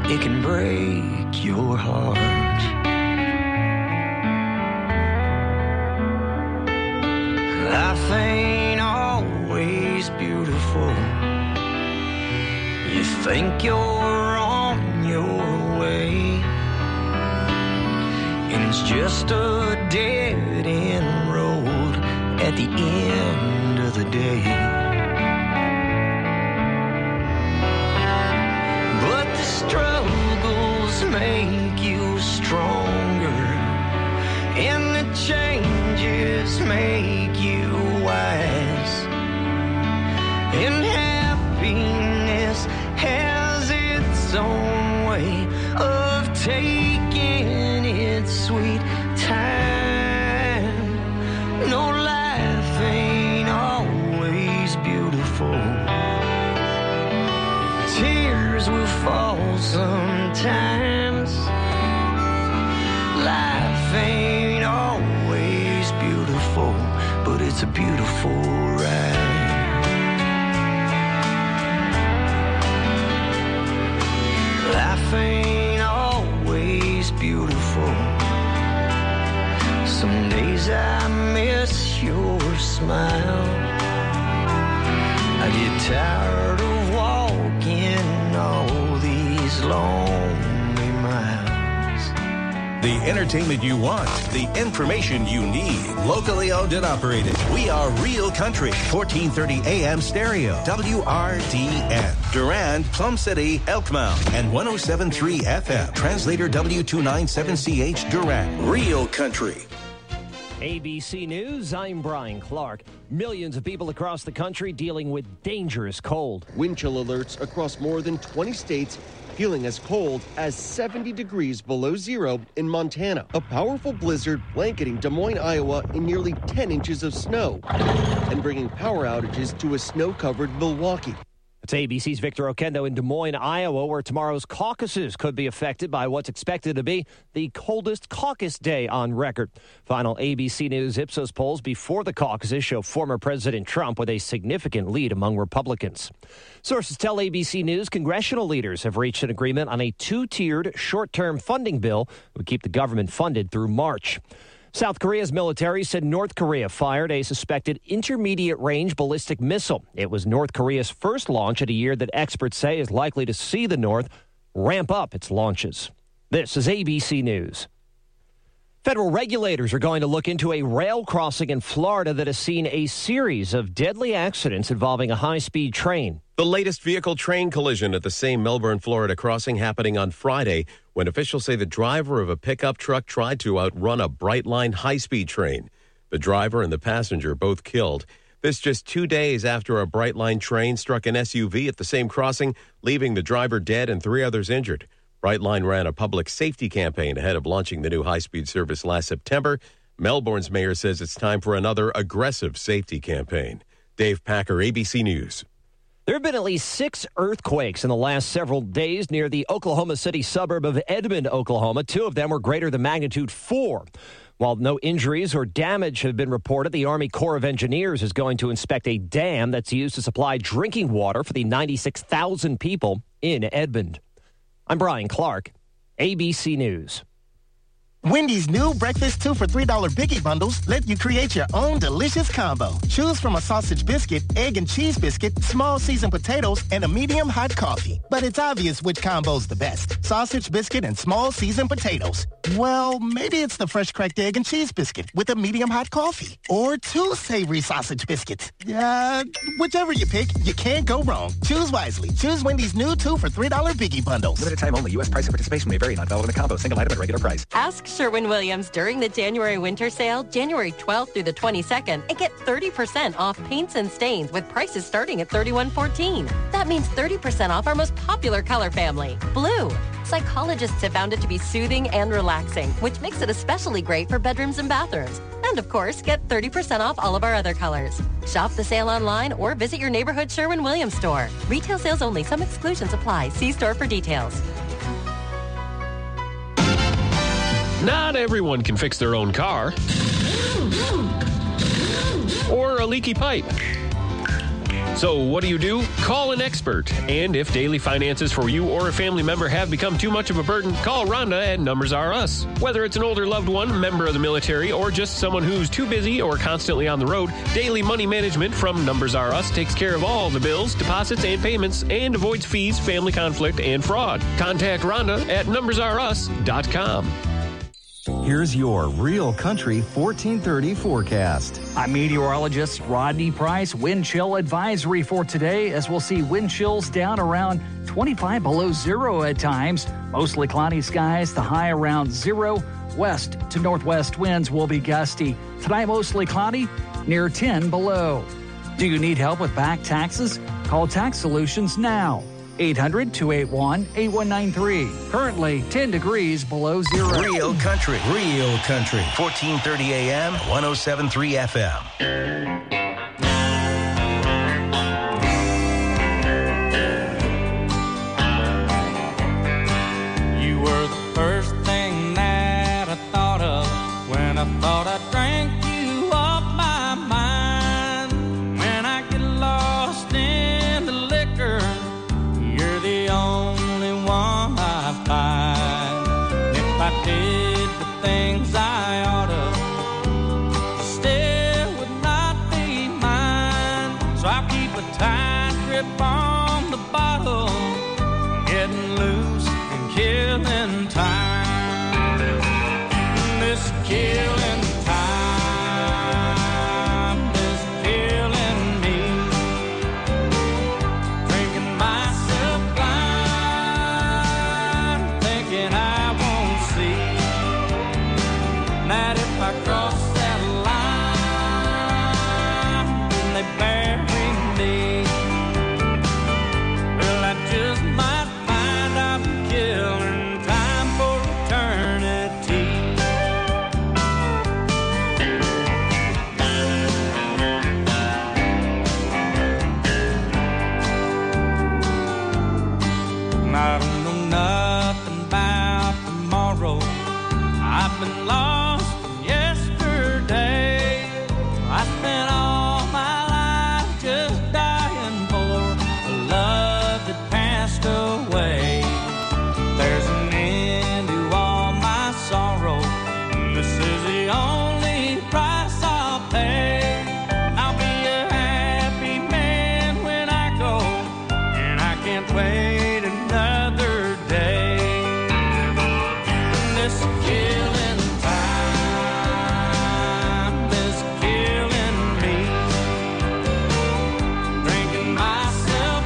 it can break your heart. Life ain't always beautiful. You think you're on your way, and it's just a dead-end road at the end of the day. But the struggles make you stronger, and the changes make you wise. And happiness has its own way of taking its sweet time. No, life ain't always beautiful. Tears will fall sometimes. Life ain't always beautiful, but it's a beautiful ride. Life ain't always beautiful. Some days I miss your smile. I get tired of walking all these lonely miles. The entertainment you want, the information you need. Locally owned and operated. We are Real Country, 1430 AM stereo, WRDN. Durand, Plum City, Elkmount, and 107.3 FM. Translator W297CH, Durand. Real Country. ABC News, I'm Brian Clark. Millions of people across the country dealing with dangerous cold. Wind chill alerts across more than 20 states, feeling as cold as 70 degrees below zero in Montana. A powerful blizzard blanketing Des Moines, Iowa in nearly 10 inches of snow and bringing power outages to a snow-covered Milwaukee. It's ABC's Victor Oquendo in Des Moines, Iowa, where tomorrow's caucuses could be affected by what's expected to be the coldest caucus day on record. Final ABC News Ipsos polls before the caucuses show former President Trump with a significant lead among Republicans. Sources tell ABC News congressional leaders have reached an agreement on a two-tiered short-term funding bill that would keep the government funded through March. South Korea's military said North Korea fired a suspected intermediate-range ballistic missile. It was North Korea's first launch in a year that experts say is likely to see the North ramp up its launches. This is ABC News. Federal regulators are going to look into a rail crossing in Florida that has seen a series of deadly accidents involving a high-speed train. The latest vehicle-train collision at the same Melbourne, Florida crossing happening on Friday when officials say the driver of a pickup truck tried to outrun a Brightline high-speed train. The driver and the passenger both killed. This just 2 days after a Brightline train struck an SUV at the same crossing, leaving the driver dead and 3 others injured. Brightline ran a public safety campaign ahead of launching the new high-speed service last September. Melbourne's mayor says it's time for another aggressive safety campaign. Dave Packer, ABC News. There have been at least 6 earthquakes in the last several days near the Oklahoma City suburb of Edmond, Oklahoma. 2 of them were greater than magnitude 4. While no injuries or damage have been reported, the Army Corps of Engineers is going to inspect a dam that's used to supply drinking water for the 96,000 people in Edmond. I'm Brian Clark, ABC News. Wendy's new breakfast 2 for $3 Biggie bundles let you create your own delicious combo. Choose from a sausage biscuit, egg and cheese biscuit, small seasoned potatoes, and a medium hot coffee. But it's obvious which combo's the best. Sausage biscuit and small seasoned potatoes. Well, maybe it's the fresh cracked egg and cheese biscuit with a medium hot coffee. Or 2 savory sausage biscuits. Whichever you pick, you can't go wrong. Choose wisely. Choose Wendy's new 2 for $3 Biggie bundles. Limited time only. U.S. price and participation may vary. Not valid in a combo. Single item at regular price. Ask Sherwin-Williams during the January winter sale, January 12th through the 22nd, and get 30% off paints and stains with prices starting at $31.14. That means 30% off our most popular color family, blue. Psychologists have found it to be soothing and relaxing, which makes it especially great for bedrooms and bathrooms. And of course, get 30% off all of our other colors. Shop the sale online or visit your neighborhood Sherwin-Williams store. Retail sales only. Some exclusions apply. See store for details. Not everyone can fix their own car or a leaky pipe. So what do? Call an expert. And if daily finances for you or a family member have become too much of a burden, call Rhonda at Numbers Are Us. Whether it's an older loved one, member of the military, or just someone who's too busy or constantly on the road, Daily Money Management from Numbers Are Us takes care of all the bills, deposits, and payments and avoids fees, family conflict, and fraud. Contact Rhonda at numbersareus.com. Here's your Real Country 1430 forecast. I'm meteorologist Rodney Price. Wind chill advisory for today, as we'll see wind chills down around 25 below zero at times. Mostly cloudy skies, the high around zero. West to northwest winds will be gusty. Tonight mostly cloudy, near 10 below. Do you need help with back taxes? Call Tax Solutions now. 800-281-8193. Currently 10 degrees below zero. Real Country. 1430 AM, 107.3 FM. You were the first thing that I thought of when I thought I drank you off my mind. When I get lost in the liquor, you're the only one I find. If I did the things I ought to, still would not be mine. So I keep a tight grip on the bottle, getting loose and killing time. This killing time is killing me. Drinking myself blind, thinking I won't see that if I cross that line, then they bury me. Well, I just might find I'm killing time for eternity. I don't know nothing about tomorrow. I've been lost from yesterday. I spent all my life just dying for a love that passed away. There's an end to all my sorrow, and this is the only price I'll pay. I'll be a happy man when I go, and I can't wait another day. This killing time is killing me. Drinking myself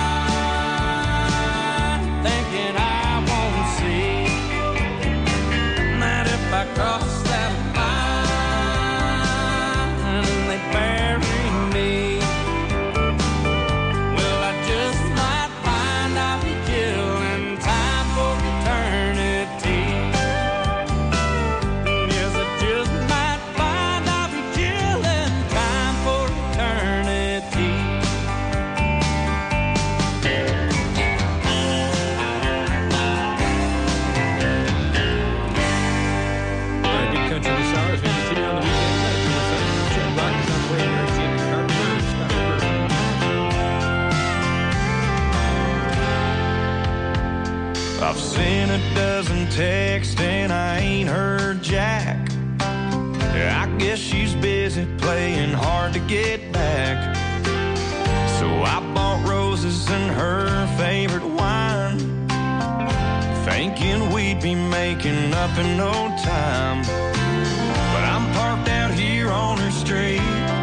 blind, thinking I won't see that if I cross that line, they bury me. Well, I just might find I'll be killing time for eternity. Yes, I just might find I'll be killing time for eternity. Good country this hour is going to see you on the weekend. Chad Rock is on the way here. See you I've seen a dozen texts and I ain't heard Jack. I guess she's busy playing hard to get back. So I bought roses and her favorite wine, thinking we'd be making up in no time. But I'm parked out here on her street.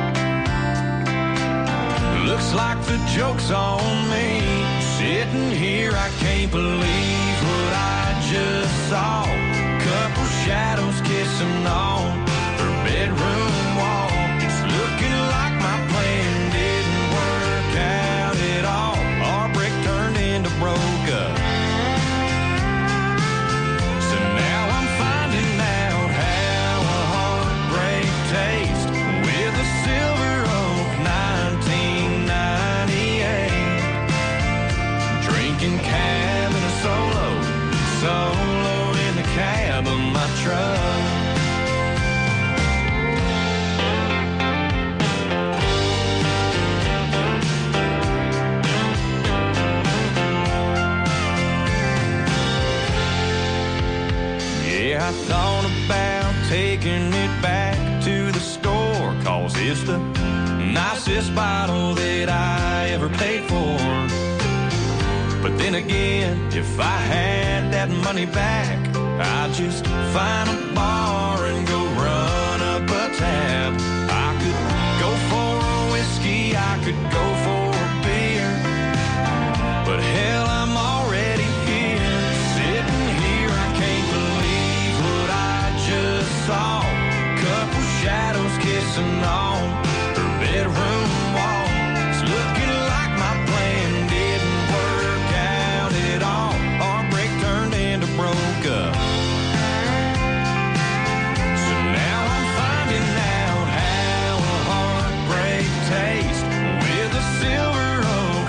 Looks like the joke's on me. Sitting here, I can't believe what I just saw. Couple shadows kissing on her bedroom wall. It's looking like my plan didn't work out at all. Our brick turned into broke up. So now I'm finding out how a heartbreak tastes with a Silver Oak 1998. Drinking cab in a solo in the Yeah, I thought about taking it back to the store, 'cause it's the nicest bottle that I ever paid for. But then again, if I had that money back, I'd just find a bar and go run up a tab. I could go for a whiskey, I could go for a beer, but hell, I'm already here, sitting here. I can't believe what I just saw. Couple shadows kissing on her bedroom wall. It's looking like my plan didn't work out at all. Heartbreak turned into broke up. So now I'm finding out how a heartbreak tastes with a Silver Oak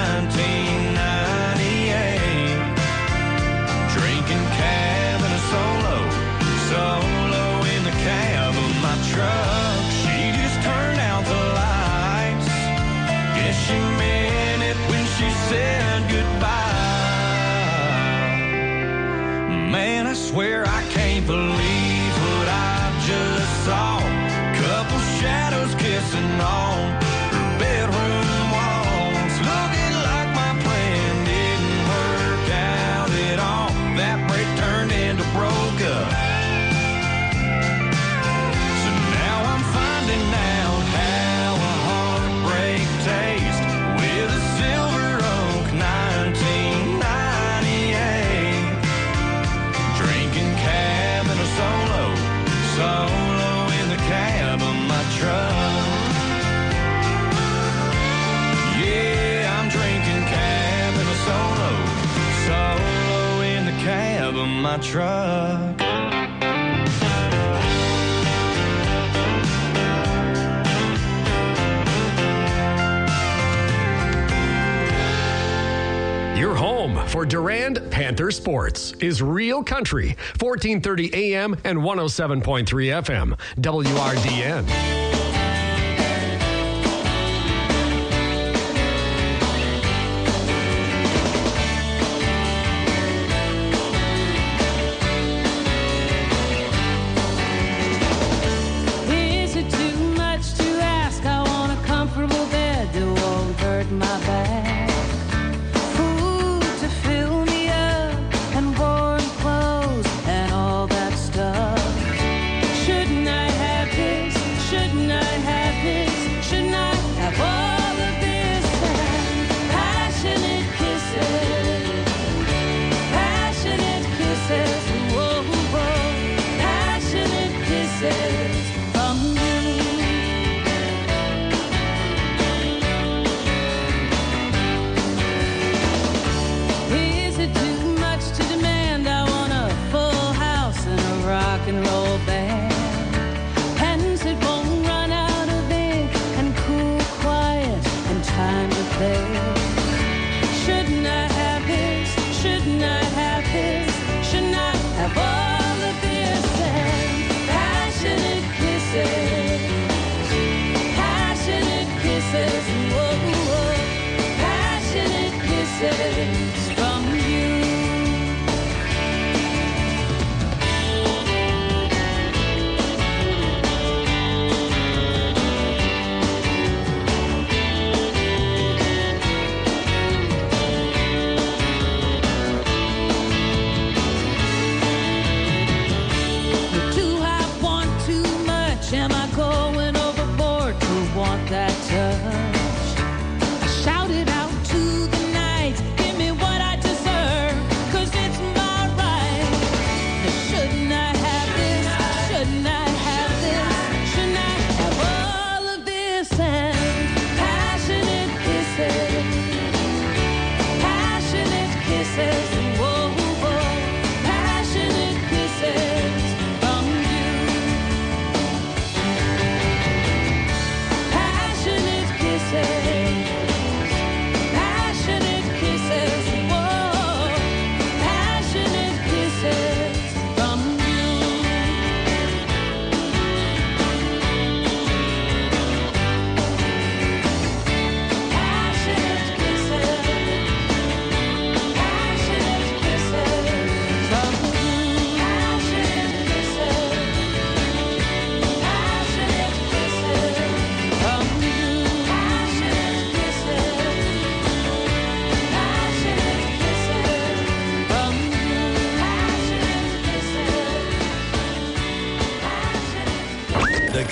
1998. Drinking cab and a solo in the cab of my truck. She just turned out the lights. Guess she meant it when she said goodbye. Man, I swear I can't believe what I just saw. Couple shadows kissing on her bedroom walls. Looking like my plan didn't work out at all. That break turned into broke up. So now I'm finding out how a heartbreak tastes with a Silver Oak 1998. Drinking cab and a solo in the cab of my truck. Yeah, I'm drinking cab and a solo in the cab of my truck. Your home for Durand Panther Sports is Real Country, 1430 AM and 107.3 FM, WRDN. Is it too much to ask? I want a comfortable bed that won't hurt my back. Food to fill me up and warm clothes and all that stuff. Shouldn't I have this? Shouldn't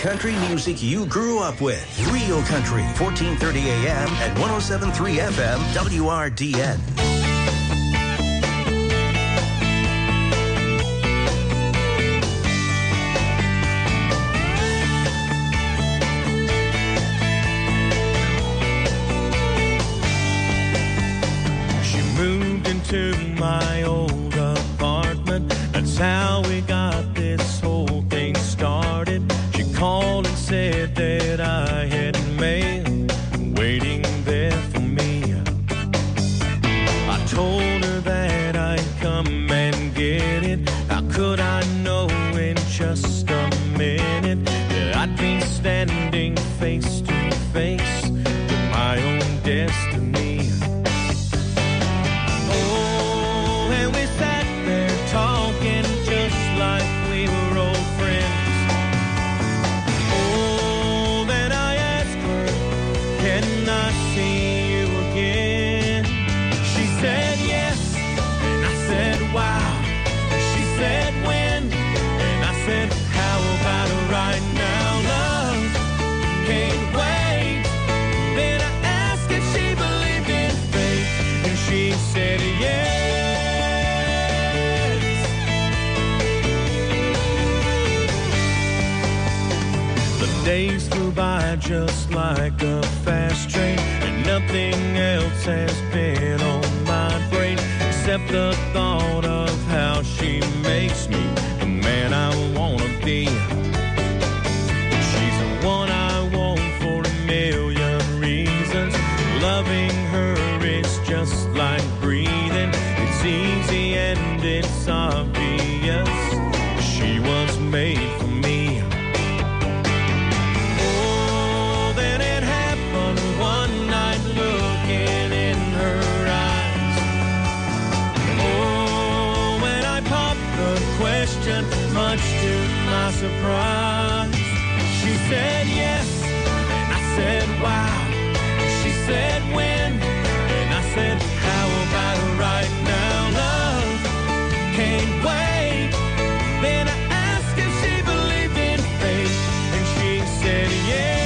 country music you grew up with. Real Country, 1430 AM and 107.3 FM, WRDN. To my old apartment. That's how we got this whole thing started. She called and said that I had mail waiting there for me. I told her that I'd come and get it. How could I know in just a minute that I'd be standing face to face with my own destiny? Days flew by just like a fast train, and nothing else has been on my brain except the thought of how she makes me the man I wanna be. She's the one I want for a million reasons. Loving her is just like breathing. It's easy and it's obvious. She was made for me. Much to my surprise, she said yes, and I said wow. She said when, and I said how about right now, love can't wait. Then I asked if she believed in fate, and she said yes.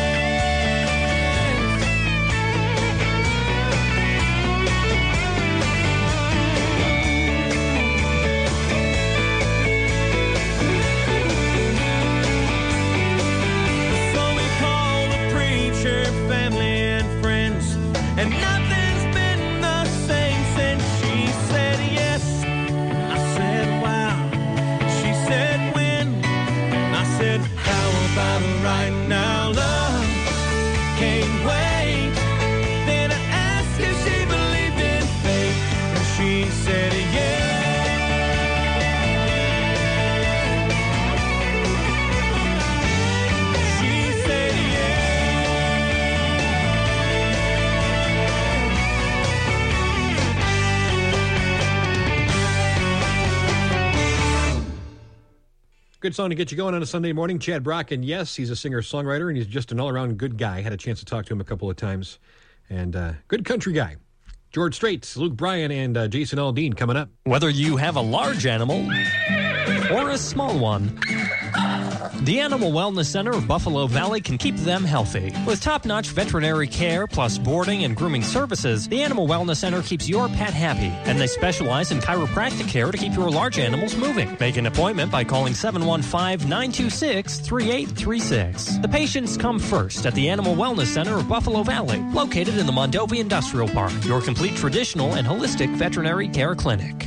And nothing's been the same since she said yes. I said wow. She said when. I said how about right now, love can't wait. Then I asked if she believed in fate, and she said yes. Good song to get you going on a Sunday morning. Chad Brock, and yes, he's a singer-songwriter, and he's just an all-around good guy. Had a chance to talk to him a couple of times. And good country guy. George Strait, Luke Bryan, and Jason Aldean coming up. Whether you have a large animal or a small one, the Animal Wellness Center of Buffalo Valley can keep them healthy. With top-notch veterinary care plus boarding and grooming services, the Animal Wellness Center keeps your pet happy, and they specialize in chiropractic care to keep your large animals moving. Make an appointment by calling 715-926-3836. The patients come first at the Animal Wellness Center of Buffalo Valley, located in the Mondovi Industrial Park, your complete traditional and holistic veterinary care clinic.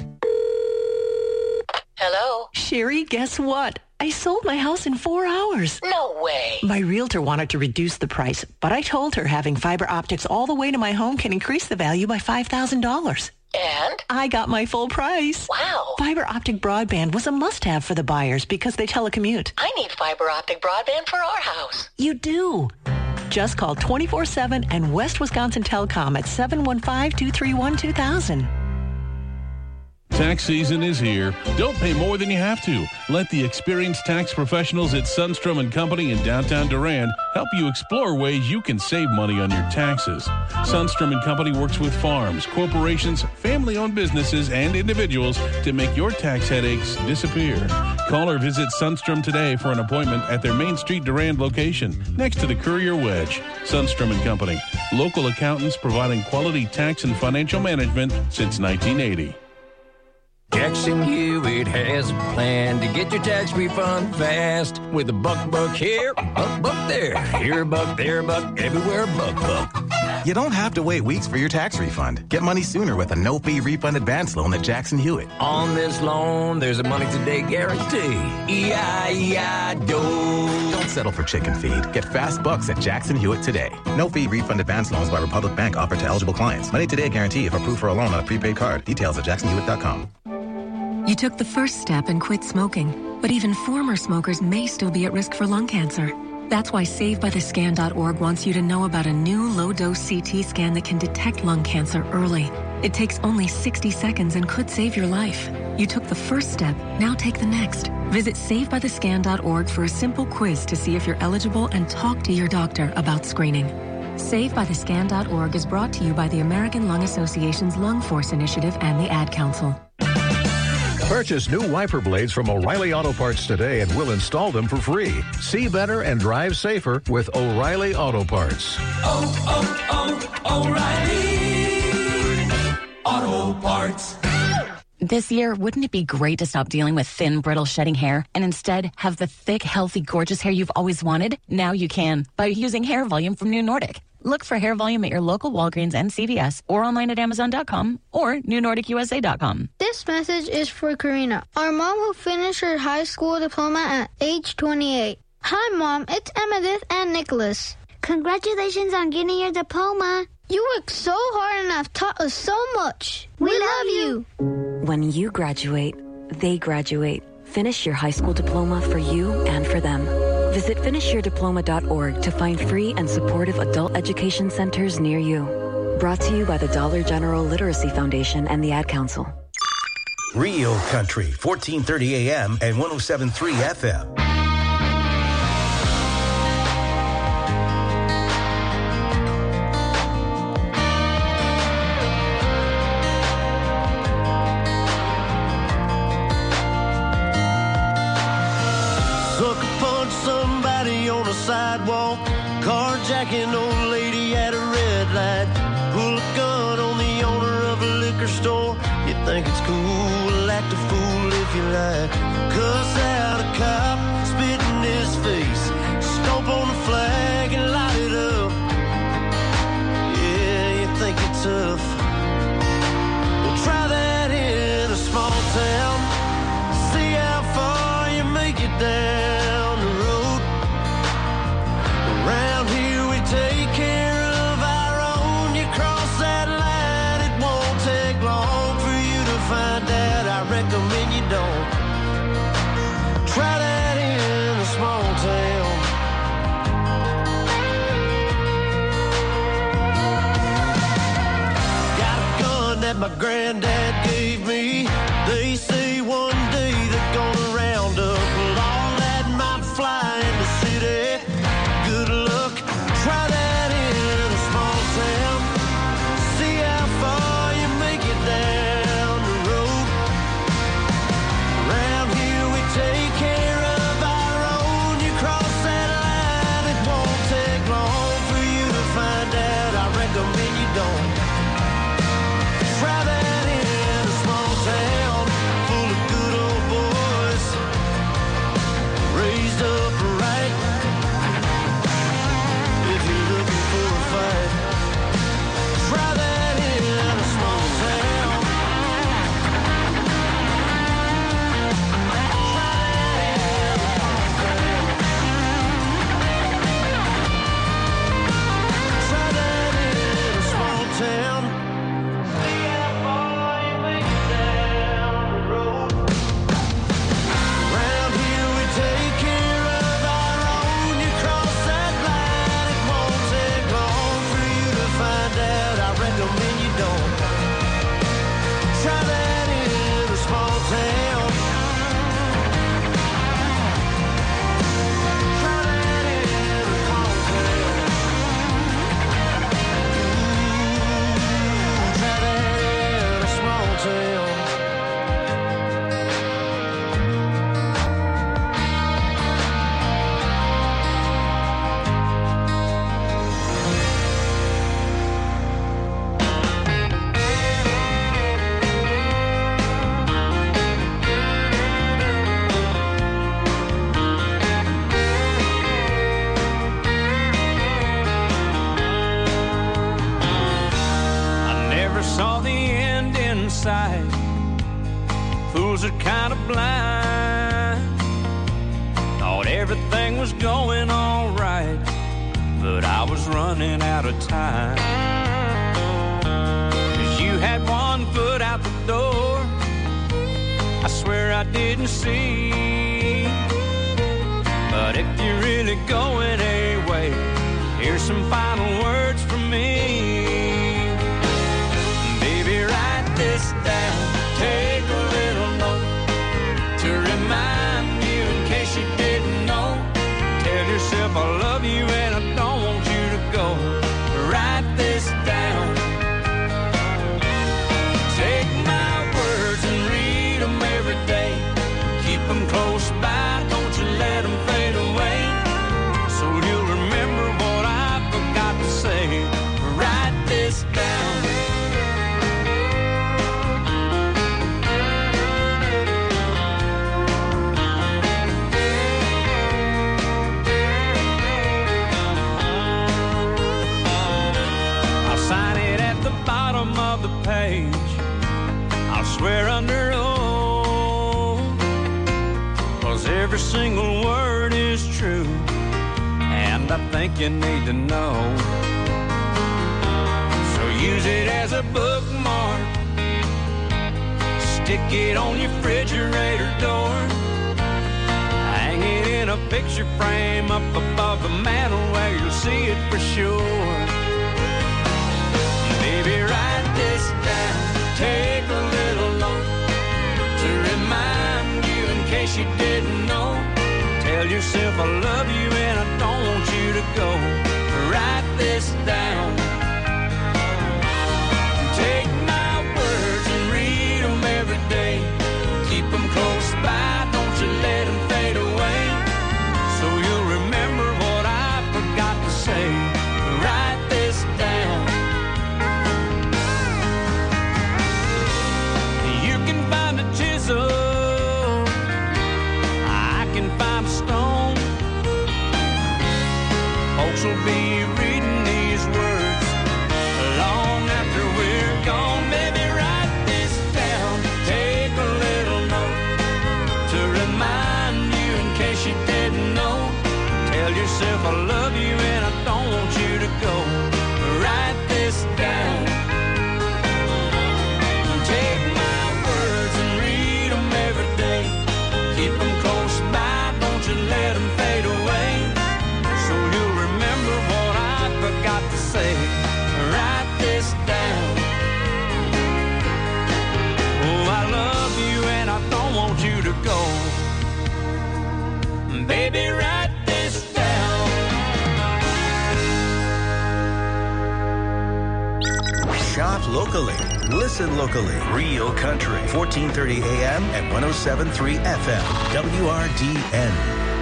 Hello? Sherry, guess what? I sold my house in 4 hours. No way. My realtor wanted to reduce the price, but I told her having fiber optics all the way to my home can increase the value by $5,000. And? I got my full price. Wow. Fiber optic broadband was a must-have for the buyers because they telecommute. I need fiber optic broadband for our house. You do. Just call 24/7 and West Wisconsin Telecom at 715-231-2000. Tax season is here. Don't pay more than you have to. Let the experienced tax professionals at Sundstrom & Company in downtown Durand help you explore ways you can save money on your taxes. Sundstrom & Company works with farms, corporations, family-owned businesses, and individuals to make your tax headaches disappear. Call or visit Sundstrom today for an appointment at their Main Street Durand location next to the Courier Wedge. Sundstrom and Company, local accountants providing quality tax and financial management since 1980. Jackson Hewitt has a plan to get your tax refund fast. With a buck here, buck there. Here a buck, there a buck, everywhere a buck. You don't have to wait weeks for your tax refund. Get money sooner with a no-fee refund advance loan at Jackson Hewitt. On this loan, there's a money today guarantee. E-I-E-I-DO. Don't settle for chicken feed. Get fast bucks at Jackson Hewitt today. No-fee refund advance loans by Republic Bank offered to eligible clients. Money today guarantee if approved for a loan on a prepaid card. Details at jacksonhewitt.com. You took the first step and quit smoking, but even former smokers may still be at risk for lung cancer. That's why SaveByTheScan.org wants you to know about a new low-dose CT scan that can detect lung cancer early. It takes only 60 seconds and could save your life. You took the first step, now take the next. Visit SaveByTheScan.org for a simple quiz to see if you're eligible and talk to your doctor about screening. SaveByTheScan.org is brought to you by the American Lung Association's Lung Force Initiative and the Ad Council. Purchase new wiper blades from O'Reilly Auto Parts today and we'll install them for free. See better and drive safer with O'Reilly Auto Parts. O'Reilly Auto Parts. This year, wouldn't it be great to stop dealing with thin, brittle, shedding hair and instead have the thick, healthy, gorgeous hair you've always wanted? Now you can by using Hair Volume from New Nordic. Look for Hair Volume at your local Walgreens and CVS or online at Amazon.com or NewNordicUSA.com. This message is for Karina, our mom who finished her high school diploma at age 28. Hi, Mom. It's Emmettith and Nicholas. Congratulations on getting your diploma. You worked so hard and have taught us so much. We love you. When you graduate, they graduate. Finish your high school diploma for you and for them. Visit finishyourdiploma.org to find free and supportive adult education centers near you. Brought to you by the Dollar General Literacy Foundation and the Ad Council. Real Country, 1430 AM and 107.3 FM. Sidewalk, carjacking old lady at a red light, pull a gun on the owner of a liquor store. You think it's cool, act a fool if you like. Cuss out a cop, spit in his face, stomp on the flag and light it up. Yeah, you think it's tough? Well, try that in a small town, see how far you make it down. Around here we take care of our own. You cross that line, it won't take long for you to find out. I recommend you don't. Try that in a small town. Got a gun that my granddad gave me. They say one day they're gonna round up all that might fly in the city. Good luck, try that in a small town. See how far you make it down the road. Around here we take care of our own. You cross that line, it won't take long for you to find out. I recommend you don't. Try that in Fools are kind of blind. Thought everything was going all right, but I was running out of time. 'Cause you had one foot out the door, I swear I didn't see. But if you're really going away, here's some final words from me. Baby, write this down, take a little note to remind you in case you didn't know. Tell yourself I love you and I don't want you to go. Write this down. Take my words and read them every day. Keep them close by, don't you let them fade away. So you'll remember what I forgot to say. Write this down. I'll sign it at the bottom of the page. I'll swear under oath, 'cause every single word is true, and I think you need to know. So use it as a bookmark, stick it on your refrigerator door, hang it in a picture frame up above the mantle where you'll see it for sure. Baby, write this down, take a little note to remind you in case you didn't know. Tell yourself I love you and I don't want you to go. Write this down. Take my words and read them every day. Keep them close by, don't you let them fade away. So you'll remember what I forgot to say. Write this down. You can find a chisel, I can find a stone. Folks will be reading these words long after we're gone. Baby, write this down, take a little note to remind you in case you didn't know. Tell yourself I love you and I don't want you to go. Write this down. Take my words and read them every day. Keep them close by, don't you let them fade away. So you'll remember what I forgot to say. Write this down. Oh, I love you and I don't want you to go. Baby, write this down. Shop locally. Listen locally. Real Country. 1430 AM and 107.3 FM. WRDN.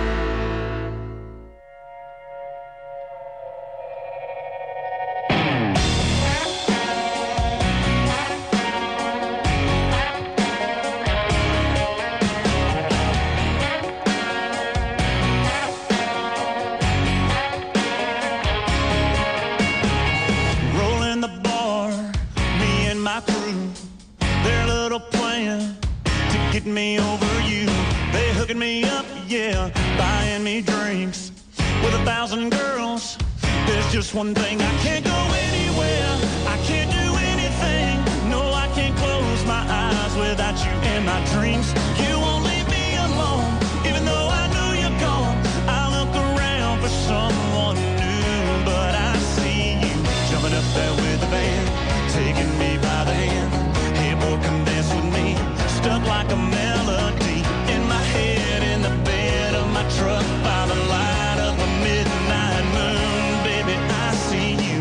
Rolling the bar, me and my crew, their little plan to get me over you. They hooking me up, yeah, buying me drinks with 1,000 girls. There's just one thing, I can't go anywhere, I can't do anything. No, I can't close my eyes without you in my dreams. You won't leave me alone, even though I know you're gone. I look around for someone new, but I see you jumping up there with the band, taking me by the hand. Hey boy, come dance with me, stuck like a melody in my head, in the bed of my truck by the light of a midnight moon. Baby, I see you.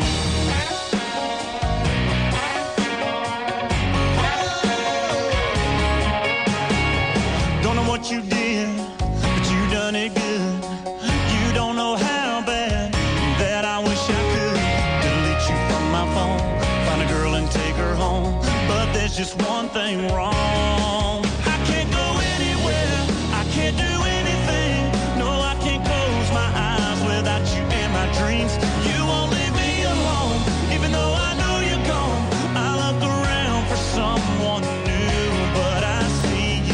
Don't know what you did, but you done it good. You don't know how bad that I wish I could delete you from my phone, find a girl and take her home. But there's just one thing wrong. I can't go anywhere, I can't do anything. No, I can't close my eyes without you in my dreams. You won't leave me alone, even though I know you're gone. I look around for someone new, but I see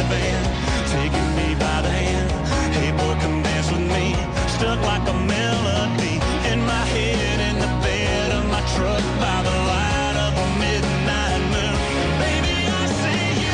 band, taking me by the hand. Hey boy, come dance with me. Stuck like a melody in my head, in the bed of my truck by the light of a midnight moon. Baby, I see you.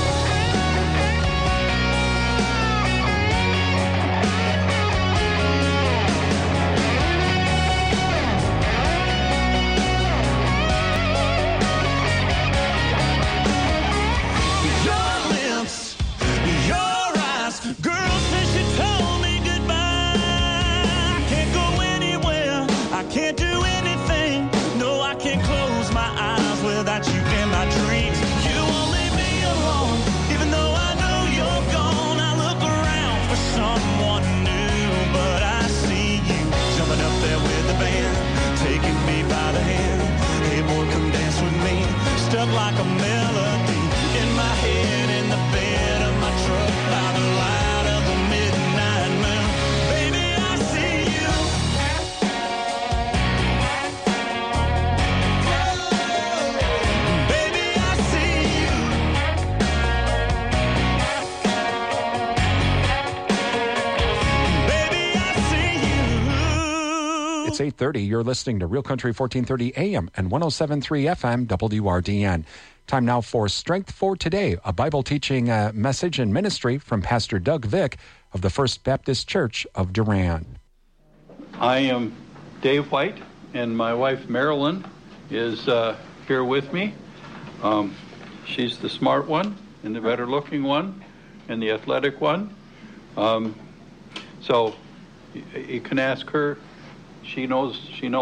Your lips, your eyes, girl, since you told me goodbye, I can't go anywhere, I can't do anything. No, I can't close my eyes without you in my dreams. You won't leave me alone, even though I know you're gone. I look around for someone new, but I see you jumping up there with the band, taking me by the hand. Hey boy, come dance with me. Stuck like a melody in my head, in the bed of my truck by the light of the midnight moon. Baby, I see you. Baby, I see you. Baby, I see you. It's 8:30. You're listening to Real Country 1430 AM and 107.3 FM WRDN. Time now for Strength for Today, a Bible teaching message and ministry from Pastor Doug Vick of the First Baptist Church of Durand. I am Dave White, and my wife Marilyn is here with me. She's the smart one, and the better looking one, and the athletic one. So you can ask her. She knows.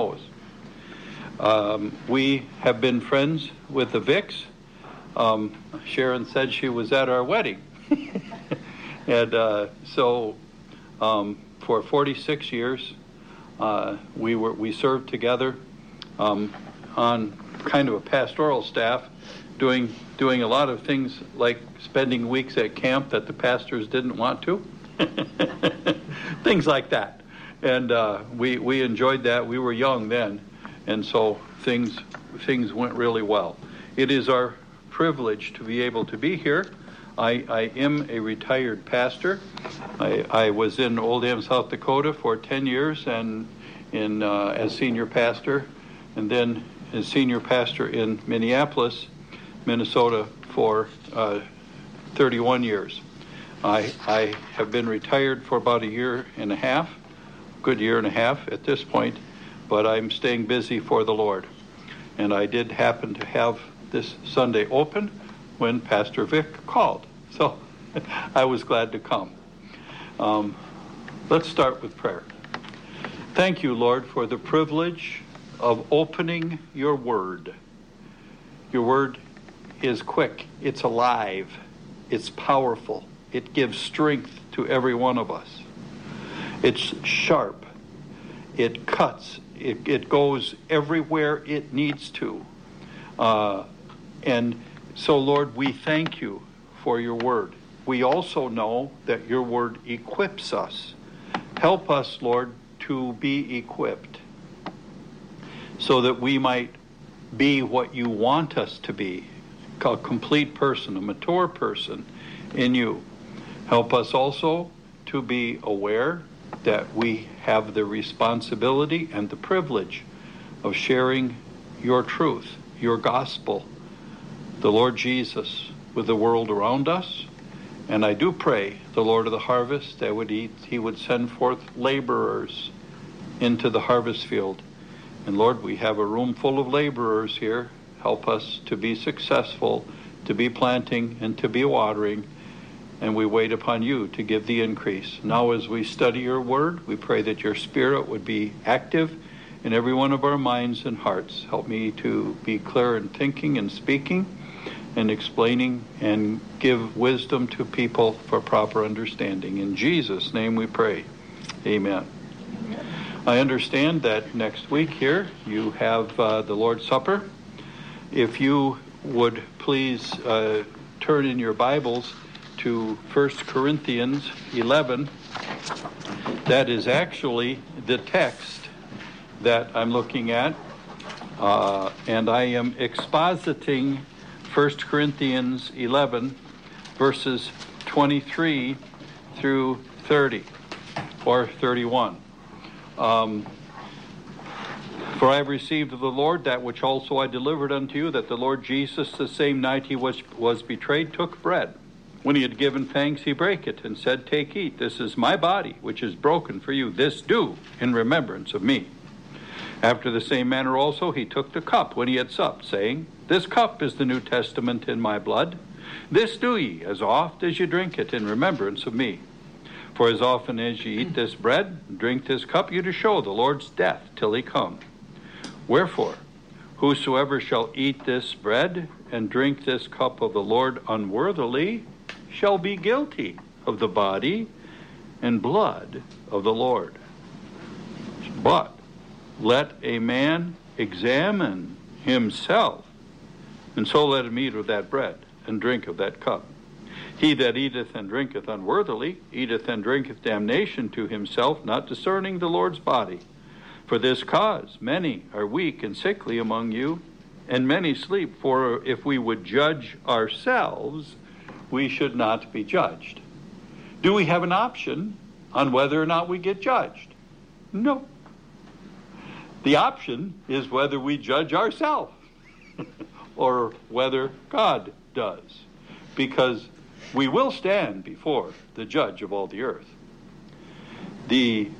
We have been friends with the Vicks. Sharon said she was at our wedding. And so for 46 years, we served together on kind of a pastoral staff, doing a lot of things like spending weeks at camp that the pastors didn't want to. Things like that. And we enjoyed that. We were young then, and so things went really well. It is our privilege to be able to be here. I am a retired pastor. I was in Oldham, South Dakota for 10 years, and as senior pastor, and then as senior pastor in Minneapolis, Minnesota for 31 years. I have been retired for about a year and a half. Good year and a half at this point, but I'm staying busy for the Lord. And I did happen to have this Sunday open when Pastor Vick called. So I was glad to come. Let's start with prayer. Thank you, Lord, for the privilege of opening your word. Your word is quick, it's alive, it's powerful, it gives strength to every one of us. It's sharp. It cuts. It goes everywhere it needs to. And so, Lord, we thank you for your word. We also know that your word equips us. Help us, Lord, to be equipped so that we might be what you want us to be, a complete person, a mature person in you. Help us also to be aware that we have the responsibility and the privilege of sharing your truth, your gospel, the Lord Jesus, with the world around us. And I do pray, the Lord of the harvest, that he would send forth laborers into the harvest field. And Lord, we have a room full of laborers here. Help us to be successful, to be planting and to be watering. And we wait upon you to give the increase. Now as we study your word, we pray that your spirit would be active in every one of our minds and hearts. Help me to be clear in thinking and speaking and explaining, and give wisdom to people for proper understanding. In Jesus' name we pray. Amen. I understand that next week here you have the Lord's Supper. If you would please turn in your Bibles to 1 Corinthians 11. That is actually the text that I'm looking at, and I am expositing 1 Corinthians 11 verses 23 through 30 or 31. For I have received of the Lord that which also I delivered unto you, that the Lord Jesus, the same night he was betrayed, took bread. When he had given thanks, he brake it, and said, Take, eat, this is my body, which is broken for you. This do in remembrance of me. After the same manner also he took the cup when he had supped, saying, This cup is the New Testament in my blood. This do ye, as oft as ye drink it, in remembrance of me. For as often as ye eat this bread, and drink this cup, you do show the Lord's death till he come. Wherefore, whosoever shall eat this bread and drink this cup of the Lord unworthily shall be guilty of the body and blood of the Lord. But let a man examine himself, and so let him eat of that bread and drink of that cup. He that eateth and drinketh unworthily eateth and drinketh damnation to himself, not discerning the Lord's body. For this cause many are weak and sickly among you, and many sleep. For if we would judge ourselves, we should not be judged. Do we have an option on whether or not we get judged? No. The option is whether we judge ourselves or whether God does, because we will stand before the judge of all the earth. The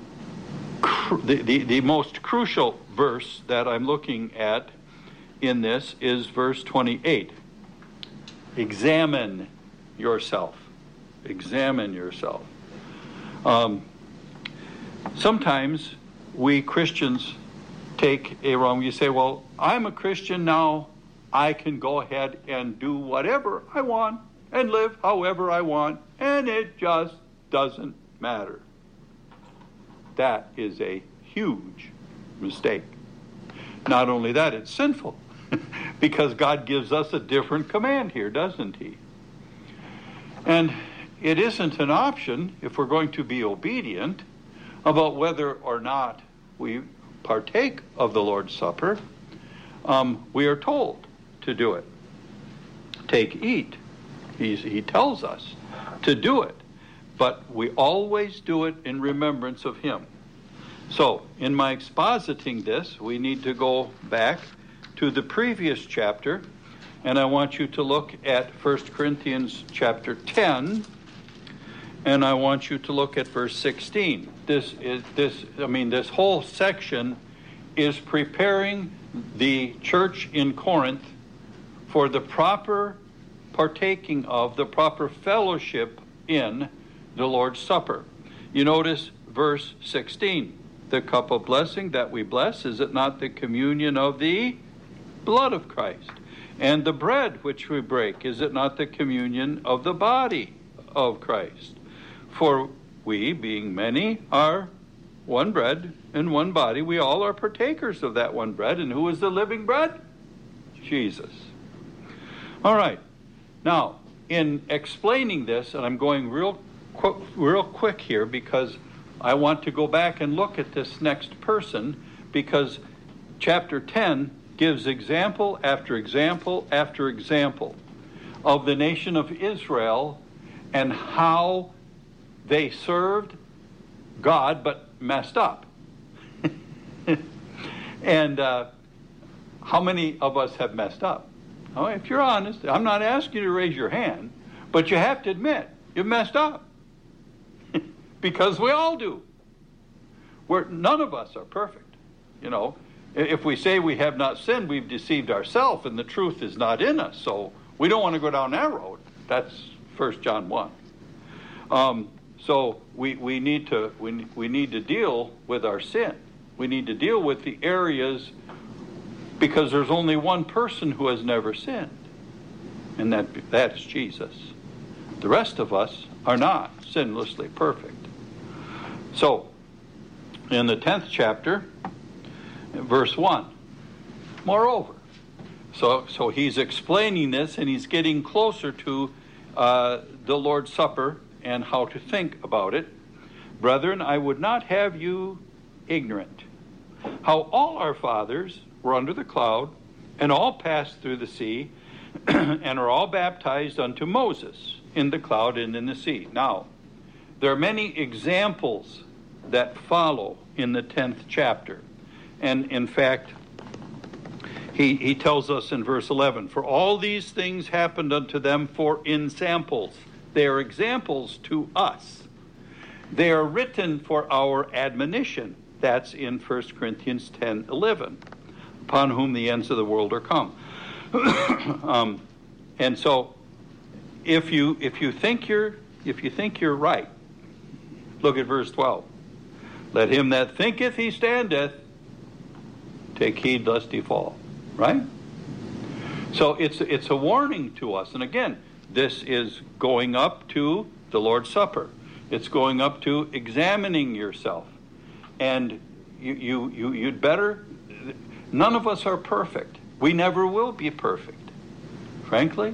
most crucial verse that I'm looking at in this is verse 28. Examine yourself. Examine yourself. Sometimes we Christians take a wrong. You say, well, I'm a Christian now. I can go ahead and do whatever I want and live however I want, and it just doesn't matter. That is a huge mistake. Not only that, it's sinful, because God gives us a different command here, doesn't he? And it isn't an option, if we're going to be obedient, about whether or not we partake of the Lord's Supper. We are told to do it. Take, eat. He tells us to do it. But we always do it in remembrance of him. So, in my expositing this, we need to go back to the previous chapter, and I want you to look at 1 Corinthians chapter 10, and I want you to look at verse 16. This whole section is preparing the church in Corinth for the proper partaking of, the proper fellowship in the Lord's Supper. You notice verse 16. The cup of blessing that we bless, is it not the communion of the blood of Christ? And the bread which we break, is it not the communion of the body of Christ? For we, being many, are one bread and one body. We all are partakers of that one bread. And who is the living bread? Jesus. All right. Now, in explaining this, and I'm going real quick here because I want to go back and look at this next person, because chapter 10 gives example after example after example of the nation of Israel and how they served God but messed up. And how many of us have messed up? Oh, if you're honest, I'm not asking you to raise your hand, but you have to admit you've messed up. Because we all do. None of us are perfect. You know, if we say we have not sinned, we've deceived ourselves, and the truth is not in us. So we don't want to go down that road. That's 1 John 1. So we need to deal with our sin. We need to deal with the areas, because there's only one person who has never sinned, and that is Jesus. The rest of us are not sinlessly perfect. So, in the 10th chapter, verse 1, moreover. So he's explaining this, and he's getting closer to the Lord's Supper and how to think about it. Brethren, I would not have you ignorant, how all our fathers were under the cloud, and all passed through the sea, and are all baptized unto Moses in the cloud and in the sea. Now, there are many examples that follow in the 10th chapter. And in fact, he tells us in verse 11, for all these things happened unto them for ensamples. They are examples to us. They are written for our admonition. That's in 1 Corinthians 10:11, upon whom the ends of the world are come. And so, if you think you're right, look at verse 12. Let him that thinketh he standeth take heed lest he fall. Right? So it's a warning to us. And again, this is going up to the Lord's Supper. It's going up to examining yourself. And you'd better, none of us are perfect. We never will be perfect. Frankly,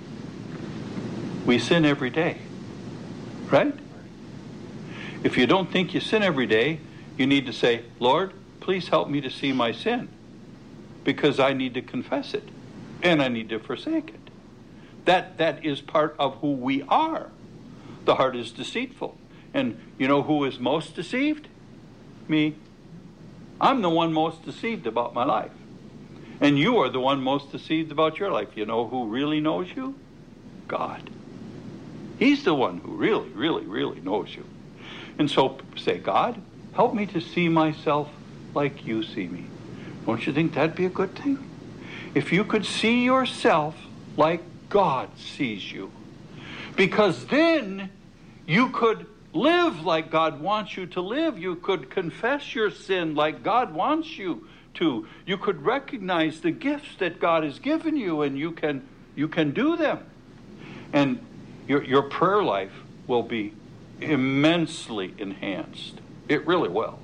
we sin every day. Right? If you don't think you sin every day, you need to say, Lord, please help me to see my sin, because I need to confess it and I need to forsake it. That is part of who we are. The heart is deceitful. And you know who is most deceived? Me. I'm the one most deceived about my life. And you are the one most deceived about your life. You know who really knows you? God. He's the one who really, really, really knows you. And so say, God, help me to see myself like you see me. Don't you think that'd be a good thing? If you could see yourself like God sees you. Because then you could live like God wants you to live. You could confess your sin like God wants you to. You could recognize the gifts that God has given you, and you can do them. And your prayer life will be immensely enhanced. It really will.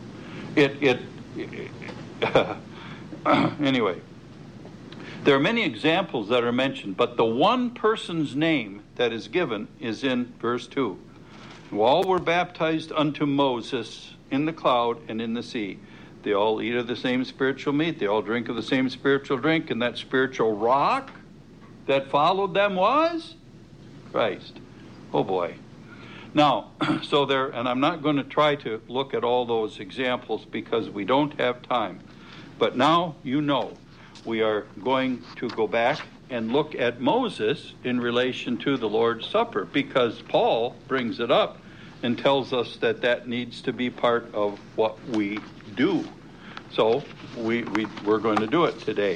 Anyway, there are many examples that are mentioned, but the one person's name that is given is in verse 2. Who all were baptized unto Moses in the cloud and in the sea. They all eat of the same spiritual meat. They all drink of the same spiritual drink. And that spiritual rock that followed them was Christ. Oh boy. Now, so there, and I'm not going to try to look at all those examples because we don't have time. But now you know we are going to go back and look at Moses in relation to the Lord's Supper, because Paul brings it up and tells us that that needs to be part of what we do. So we're going to do it today.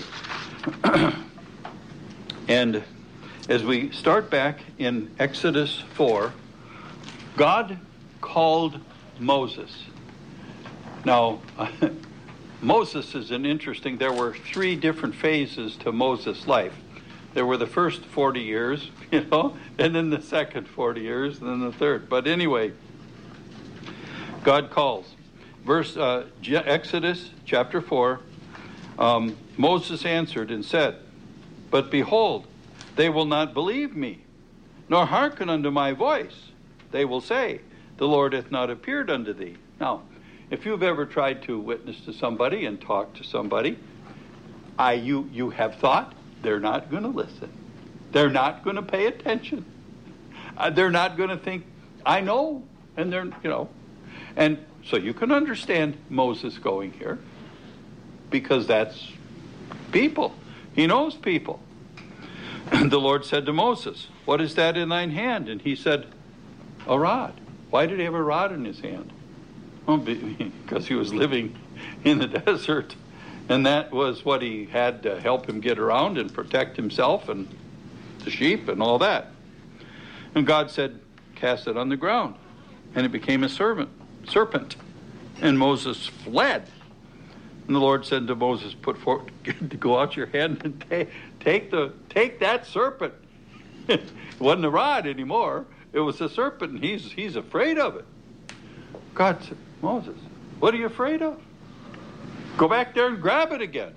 And as we start back in Exodus 4, God called Moses. Now, Moses is there were 3 different phases to Moses' life. There were the first 40 years, and then the second 40 years, and then the third. But anyway, God calls. Exodus chapter 4, Moses answered and said, but behold, they will not believe me, nor hearken unto my voice. They will say, the Lord hath not appeared unto thee. Now, if you've ever tried to witness to somebody and talk to somebody, you have thought, they're not going to listen. They're not going to pay attention. They're not going to think, I know. And and so you can understand Moses going here, because that's people. He knows people. And the Lord said to Moses, what is that in thine hand? And he said, a rod. Why did he have a rod in his hand? Well, because he was living in the desert. And that was what he had to help him get around and protect himself and the sheep and all that. And God said, cast it on the ground. And it became a serpent. And Moses fled. And the Lord said to Moses, put forth, go out your hand and take that serpent. It wasn't a rod anymore. It was a serpent, and he's afraid of it. God said, Moses, what are you afraid of? Go back there and grab it again.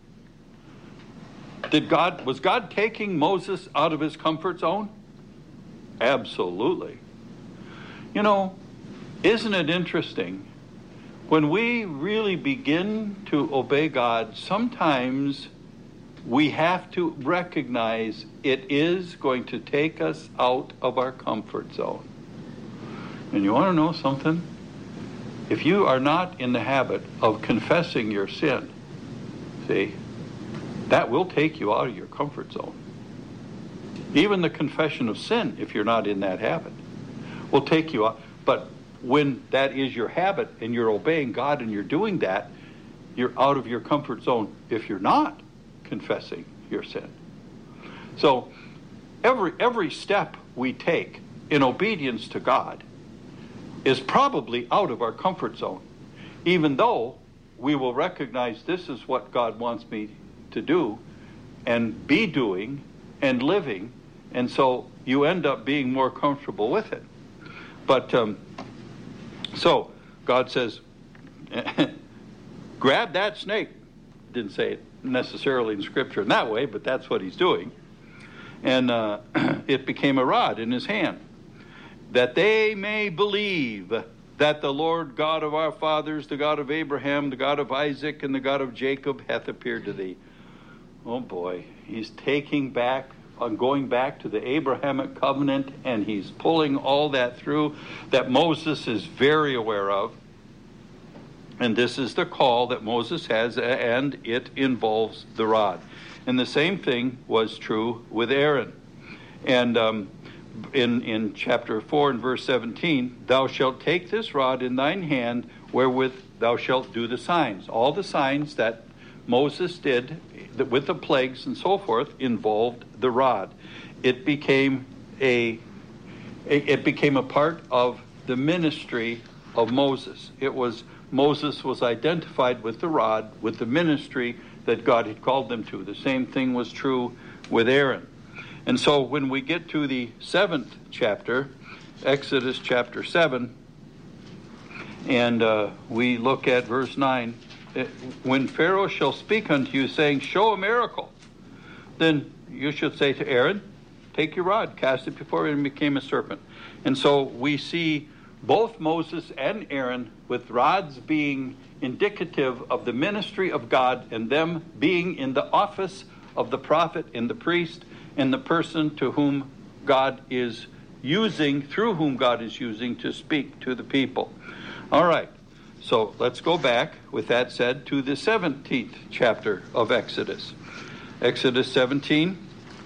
Was God taking Moses out of his comfort zone? Absolutely. Isn't it interesting? When we really begin to obey God, sometimes we have to recognize it is going to take us out of our comfort zone. And you want to know something? If you are not in the habit of confessing your sin, see, that will take you out of your comfort zone. Even the confession of sin, if you're not in that habit, will take you out. But when that is your habit and you're obeying God and you're doing that, you're out of your comfort zone if you're not confessing your sin. So every step we take in obedience to God is probably out of our comfort zone, even though we will recognize this is what God wants me to do and be doing and living, and so you end up being more comfortable with it. But so God says, grab that snake. Didn't say it necessarily in Scripture in that way, but that's what he's doing. And it became a rod in his hand, that they may believe that the Lord God of our fathers, the God of Abraham, the God of Isaac, and the God of Jacob hath appeared to thee. Oh boy, he's going back to the Abrahamic covenant, and he's pulling all that through that Moses is very aware of. And this is the call that Moses has, and it involves the rod. And the same thing was true with Aaron. And in chapter 4 and verse 17, thou shalt take this rod in thine hand, wherewith thou shalt do the signs. All the signs that Moses did with the plagues and so forth involved the rod. It became a part of the ministry of Moses. Moses was identified with the rod, with the ministry that God had called them to. The same thing was true with Aaron. And so when we get to the 7th chapter, Exodus chapter 7, and we look at verse 9, when Pharaoh shall speak unto you, saying, show a miracle, then you should say to Aaron, take your rod, cast it before him, and became a serpent. And so we see both Moses and Aaron with rods being indicative of the ministry of God, and them being in the office of the prophet and the priest and the person to whom God is using, through whom God is using to speak to the people. All right, so let's go back, with that said, to the 17th chapter of Exodus. Exodus 17.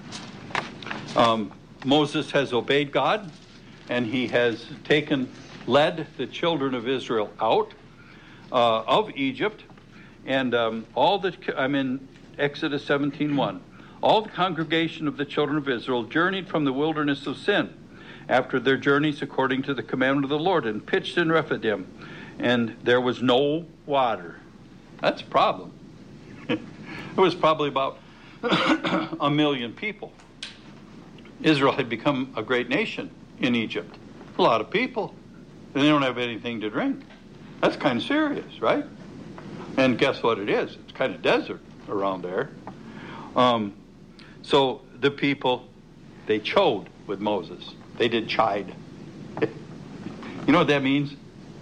Moses has obeyed God, and he has led the children of Israel out of Egypt, and I'm in Exodus 17:1. All the congregation of the children of Israel journeyed from the wilderness of Sin after their journeys according to the commandment of the Lord, and pitched in Rephidim, and there was no water. That's a problem. It was probably about 1 million people. Israel had become a great nation in Egypt. A lot of people. And they don't have anything to drink. That's kind of serious, right? And guess what it is? It's kind of desert around there. So the people, they chode with Moses. They did chide. You know what that means?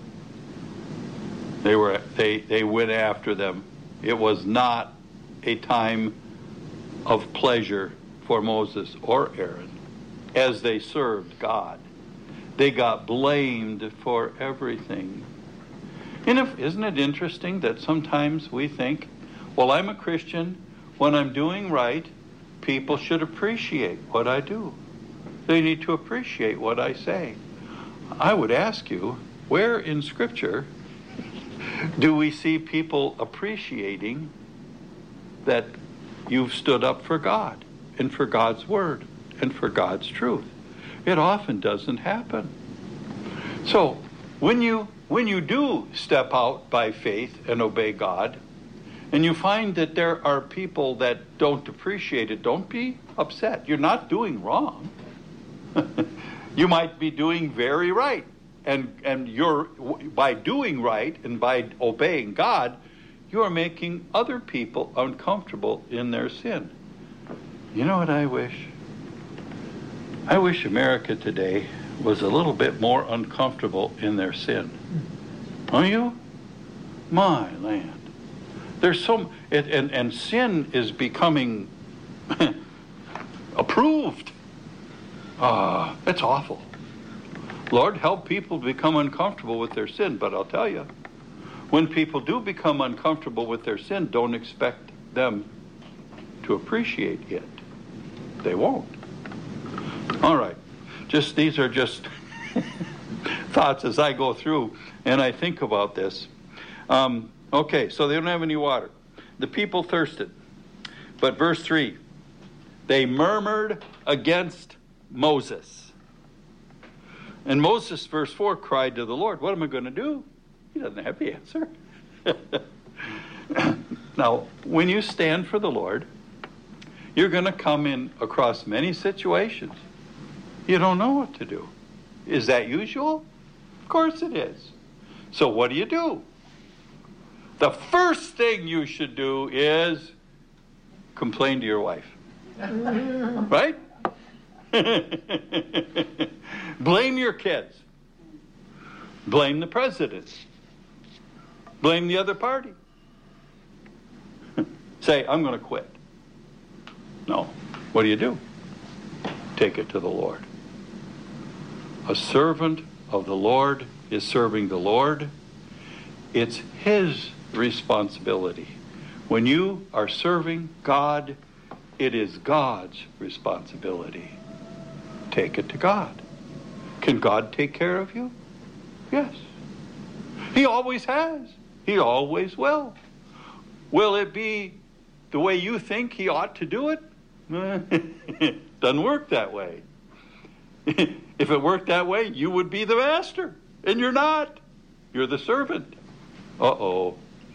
They went after them. It was not a time of pleasure for Moses or Aaron as they served God. They got blamed for everything. And isn't it interesting that sometimes we think, well, I'm a Christian. When I'm doing right, people should appreciate what I do. They need to appreciate what I say. I would ask you, where in Scripture do we see people appreciating that you've stood up for God and for God's Word and for God's truth? It often doesn't happen. So when you do step out by faith and obey God, and you find that there are people that don't appreciate it, don't be upset. You're not doing wrong. You might be doing very right. And you're, by doing right and by obeying God, you are making other people uncomfortable in their sin. You know what I wish? I wish America today was a little bit more uncomfortable in their sin. Are you? My land. There's and sin is becoming approved. It's awful. Lord, help people become uncomfortable with their sin. But I'll tell you, when people do become uncomfortable with their sin, don't expect them to appreciate it. They won't. All right. These are just thoughts as I go through and I think about this. Okay, so they don't have any water. The people thirsted. But verse 3, they murmured against Moses. And Moses, verse 4, cried to the Lord, what am I going to do? He doesn't have the answer. Now, when you stand for the Lord, you're going to come in across many situations. You don't know what to do. Is that usual? Of course it is. So what do? The first thing you should do is complain to your wife. Right? Blame your kids. Blame the president. Blame the other party. Say, I'm going to quit. No. What do? Take it to the Lord. A servant of the Lord is serving the Lord. It's his responsibility. When you are serving God, it is God's responsibility. Take it to God. Can God take care of you? Yes. He always has. He always will. Will it be the way you think he ought to do it? Doesn't work that way. If it worked that way, you would be the master. And you're not. You're the servant. Uh-oh.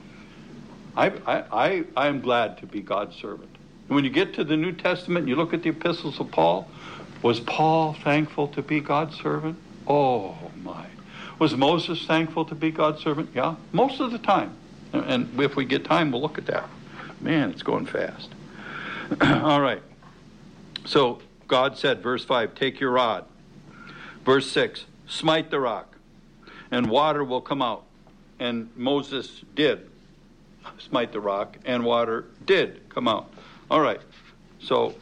I'm glad to be God's servant. When you get to the New Testament, you look at the epistles of Paul. Was Paul thankful to be God's servant? Oh, my. Was Moses thankful to be God's servant? Yeah, most of the time. And if we get time, we'll look at that. Man, it's going fast. All right. So God said, verse 5, take your rod. Verse 6, smite the rock, and water will come out. And Moses did smite the rock, and water did come out. All right. So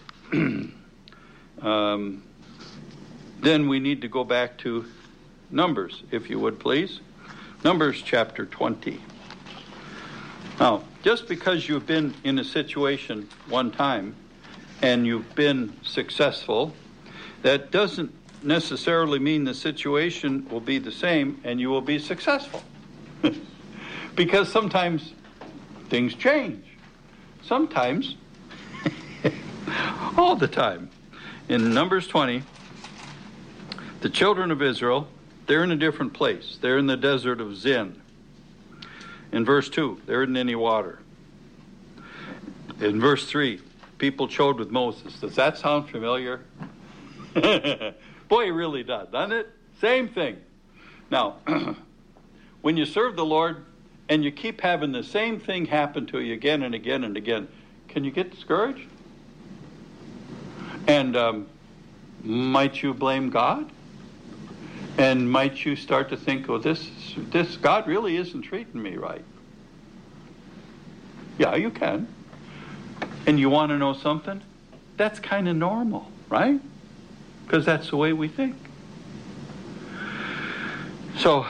then we need to go back to Numbers, if you would, please. Numbers chapter 20. Now, just because you've been in a situation one time and you've been successful, that doesn't necessarily mean the situation will be the same and you will be successful. Because sometimes things change. Sometimes, all the time. In Numbers 20, the children of Israel, they're in a different place. They're in the desert of Zin. In verse 2, there isn't any water. In verse 3, people chode with Moses. Does that sound familiar? Boy, it really does, doesn't it? Same thing. Now, when you serve the Lord and you keep having the same thing happen to you again and again and again, can you get discouraged? And might you blame God? And might you start to think, oh, this God really isn't treating me right? Yeah, you can. And you want to know something? That's kind of normal, right? Because that's the way we think. So,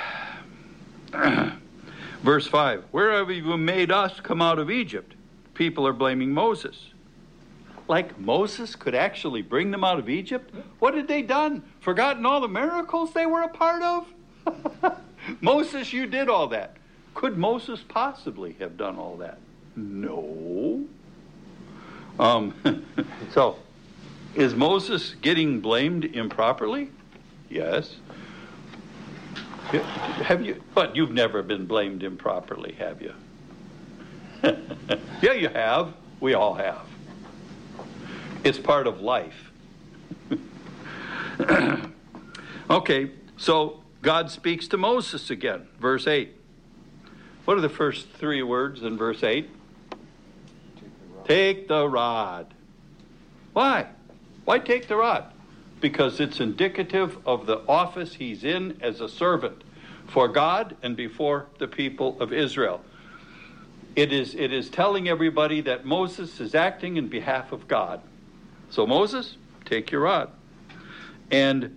verse 5, where have you made us come out of Egypt? People are blaming Moses. Like Moses could actually bring them out of Egypt? What had they done? Forgotten all the miracles they were a part of? Moses, you did all that. Could Moses possibly have done all that? No. So, is Moses getting blamed improperly? Yes. Have you? But you've never been blamed improperly, have you? Yeah, you have. We all have. It's part of life. Okay, so God speaks to Moses again. Verse 8. What are the first three words in verse 8? Take the rod. Why? Why take the rod? Because it's indicative of the office he's in as a servant for God and before the people of Israel. It is telling everybody that Moses is acting in behalf of God. So Moses, take your rod. And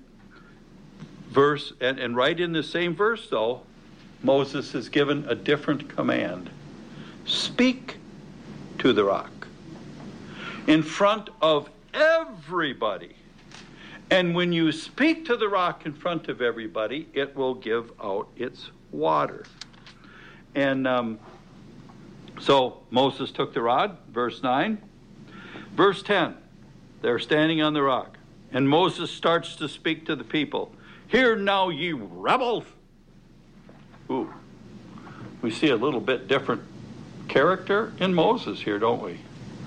right in the same verse, though, Moses is given a different command. Speak to the rock in front of everybody. And when you speak to the rock in front of everybody, it will give out its water. And so Moses took the rod, verse 9. Verse 10, they're standing on the rock. And Moses starts to speak to the people. Hear now, ye rebels. Ooh, we see a little bit different character in Moses here, don't we?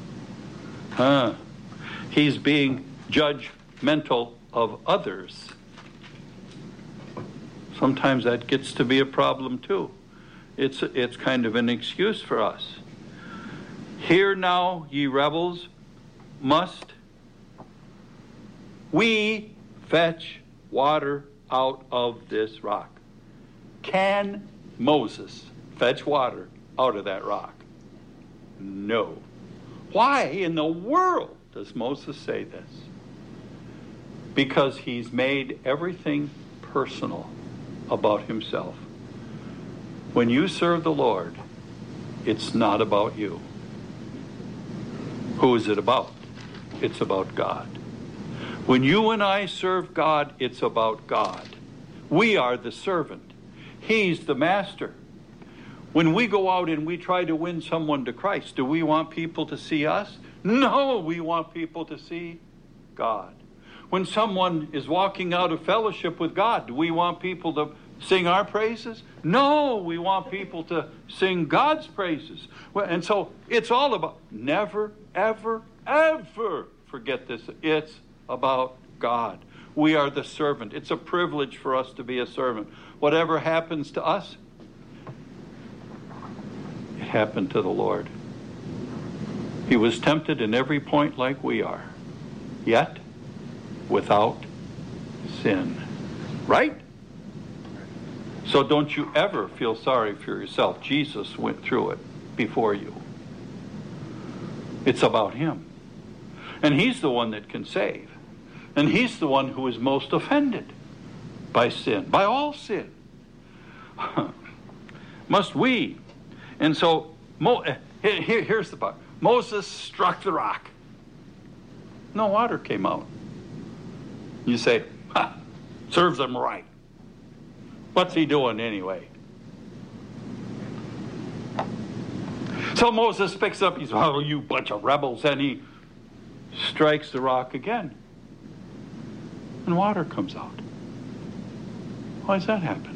He's being judgmental of others. Sometimes that gets to be a problem too. It's kind of an excuse for us. Hear now, ye rebels, must we fetch water out of this rock? Can Moses fetch water out of that rock? No. Why in the world does Moses say this? Because he's made everything personal about himself. When you serve the Lord, it's not about you. Who is it about? It's about God. When you and I serve God, it's about God. We are the servant. He's the master. When we go out and we try to win someone to Christ, do we want people to see us? No, we want people to see God. When someone is walking out of fellowship with God, do we want people to sing our praises? No, we want people to sing God's praises. And so it's all about, never, ever, ever forget this. It's about God. We are the servant. It's a privilege for us to be a servant. Whatever happens to us, it happened to the Lord. He was tempted in every point like we are, yet without sin. Right? So don't you ever feel sorry for yourself. Jesus went through it before you. It's about him. And he's the one that can save. And he's the one who is most offended by sin, by all sin. Must we? And so, here's the part. Moses struck the rock. No water came out. You say, serves them right. What's he doing anyway? So Moses picks up, he's, oh, you bunch of rebels, and he strikes the rock again. And water comes out. Why does that happen?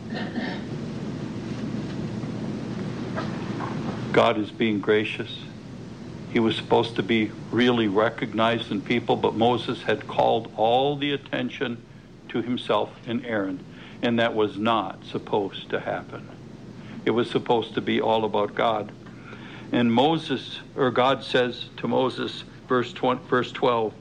God is being gracious. He was supposed to be really recognized in people, but Moses had called all the attention to himself and Aaron, and that was not supposed to happen. It was supposed to be all about God. And God says to Moses, verse 12,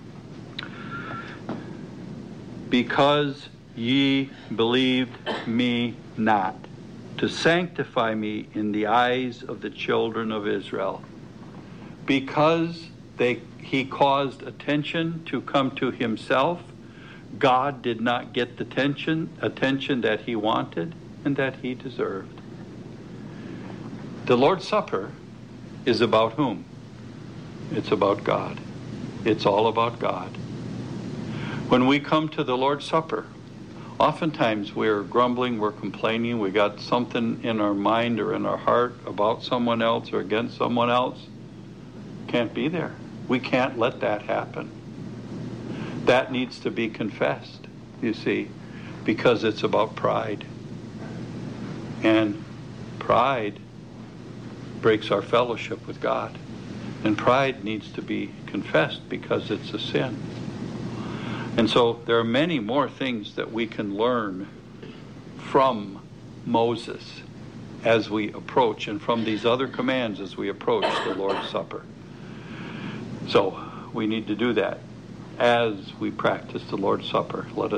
because ye believed me not, to sanctify me in the eyes of the children of Israel. Because he caused attention to come to himself, God did not get the attention that he wanted and that he deserved. The Lord's Supper is about whom? It's about God. It's all about God. When we come to the Lord's Supper, oftentimes we're grumbling, we're complaining, we got something in our mind or in our heart about someone else or against someone else. Can't be there. We can't let that happen. That needs to be confessed, you see, because it's about pride. And pride breaks our fellowship with God. And pride needs to be confessed because it's a sin. And so there are many more things that we can learn from Moses as we approach, and from these other commands as we approach the Lord's Supper. So we need to do that as we practice the Lord's Supper. Let us